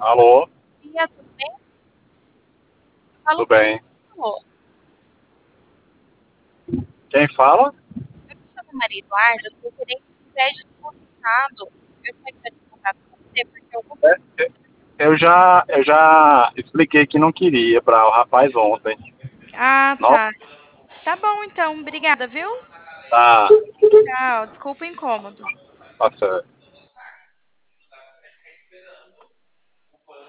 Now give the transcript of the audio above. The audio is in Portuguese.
Alô, Dia, tudo bem? Falo tudo com bem? o Quem fala? Eu me chamo Maria Eduarda, eu sou gerente de crédito consignado. Eu estou entrando em contato com você porque eu comprei. Eu já expliquei que não queria para o rapaz ontem. Ah, Nossa, tá. Tá bom, então. Obrigada, viu? tá, Tchau. Desculpa o incômodo. tá certo.